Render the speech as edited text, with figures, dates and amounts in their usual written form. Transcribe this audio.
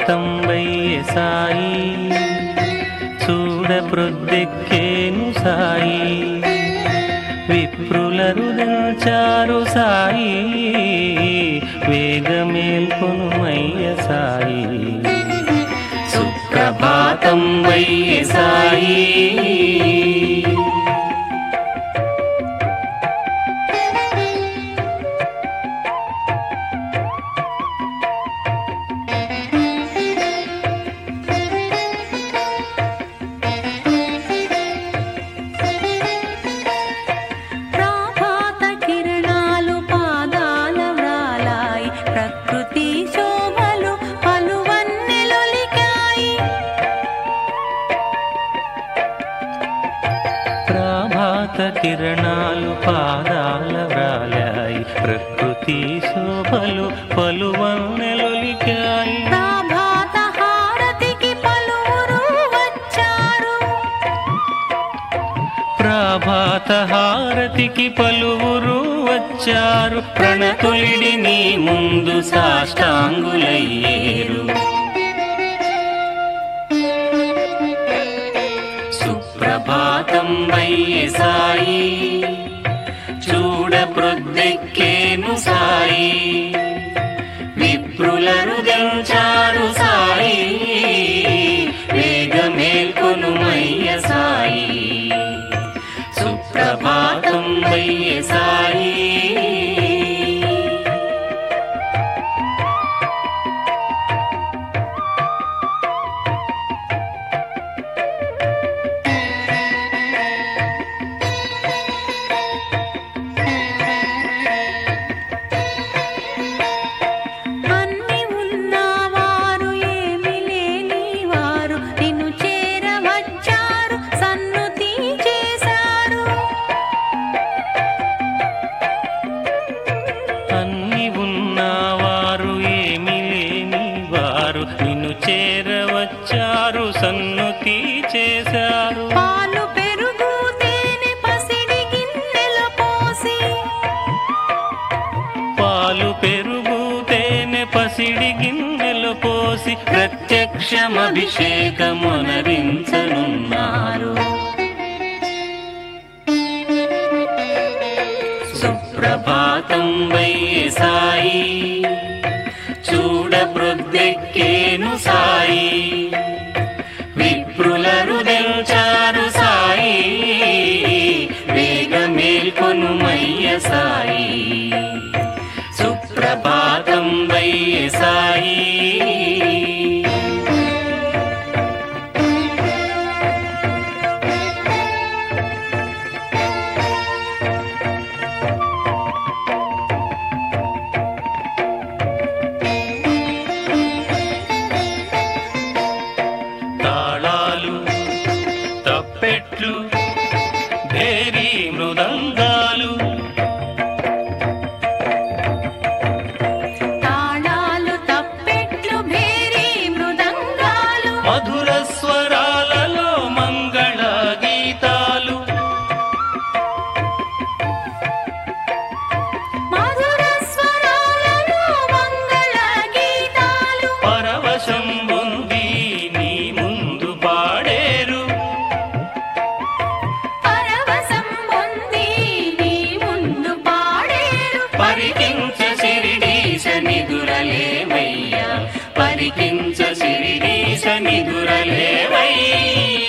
సుప్రభాతం వయ్య సాయి చూడ ప్రొద్దెక్కేను సాయి విప్రుల రుదించారు సాయి వేగమేల్కొనుమయ్య సాయి సుప్రభాతం వయ్య సాయి కిరణాలు పాదాల వ్రాలాయి ప్రకృతి శోభలు పలువన్నెలొలికాయి ప్రభాత హారతికి పలువురు వచ్చారు ప్రభాత హారతికి పలువురు వచ్చారు ప్రణతులిడి నీ ముందు సాష్టాంగులయ్యేరు సుప్రభాతం వయ్య సాయి చూడ ప్రొద్దెక్కేను సాయి విప్రుల రుదించారు సాయి వేగమేల్కొనుమయ్య సాయి సుప్రభాతం వయ్య సాయి అన్ని ఉన్నవారు ఏమి లేని వారు నిన్ను చేరవచ్చారు సన్నుతి చేశారు పాలు పెరుగు తేనె పసిడి గిన్నెలో పోసి పాలు పెరుగు తేనె పసిడి గిన్నెలో పోసి ప్రత్యక్షమభిషేకమునరించనున్నారు సుప్రభాతం వయ్య సాయి చూడ ప్రొద్దెక్కేను సాయి విప్రుల రుదించారు సాయి వేగమేల్కొనుమయ్య సాయి సుప్రభాతం వయ్య సాయి తప్పెట్లు భేరీ మృదంగాలు తాళాలు తప్పెట్లు భేరీ మృదంగాలు మధుర స్వరాలలో మంగళ గీతాలు మధుర స్వరాలలో మంగళ గీతాలు పరవశం పొంది నీ ముందు పాడేరు పరవశం పొంది నీ ముందు పాడేరు పరికించ శిరిడీశ నిదురలేవయ్యా పరికించ శిరిడీశ నిదురలేవయ్యా